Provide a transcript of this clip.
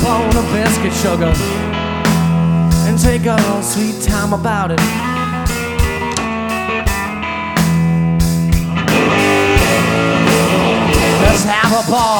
telephone a biscuit, sugar, and take a sweet time about it. Let's have a ball.